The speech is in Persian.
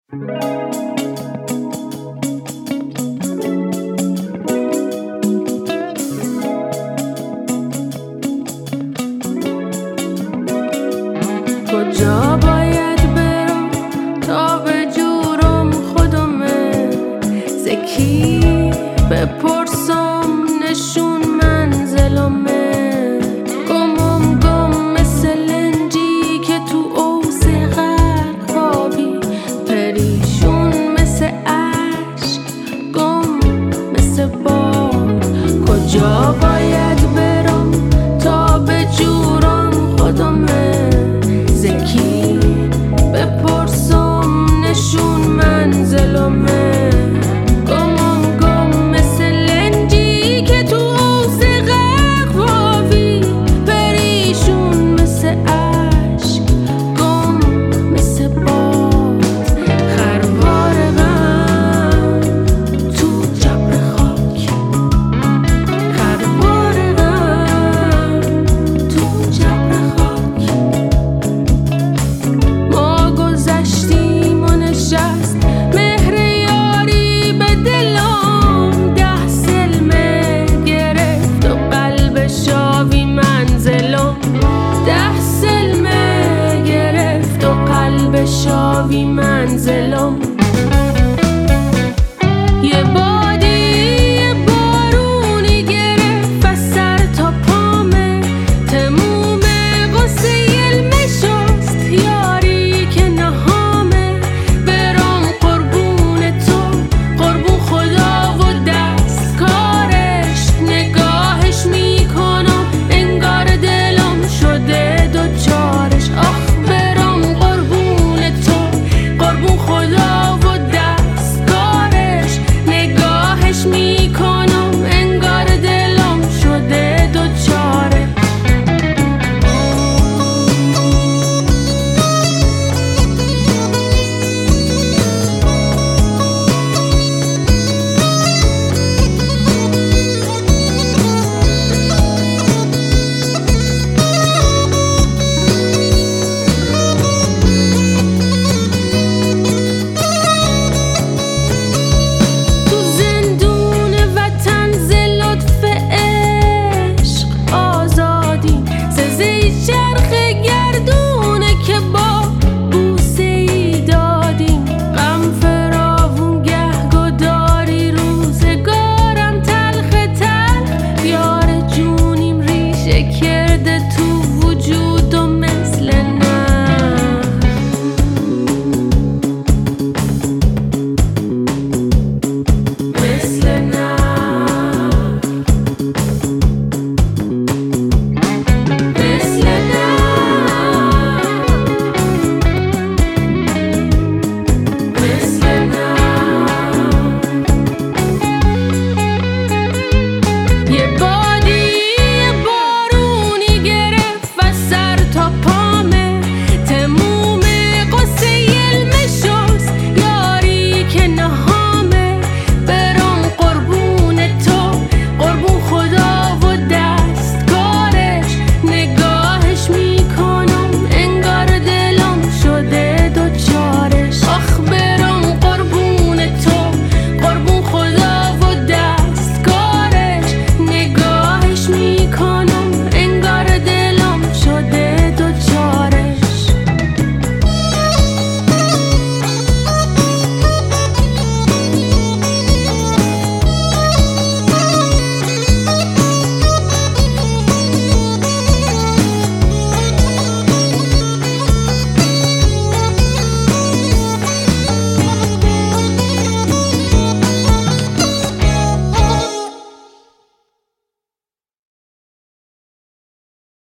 کجا باید برم تا به جورم خودمه، زکی بپرسم نشون منزلمه. گم مثل لنجی که تو اوز غرق خوابی، پریشون مثل عشق، گم مثل باد. کجا باید برم تا به جورم خودمه، زکی بپرسم نشون منزلمه. گم مثل لنجی که تو اوز غرق خوابی، پریشون مثل عشق، گم مثل باد. خروار غم تو جبر خاک، خروار غم تو جبر خاک. ما گذشتیم و نشست مهر یاری به دلم، 10 سلمه گرفت و قلب شاوی منزلم. 10 سلمه گرفت و قلب شاوی منزلم.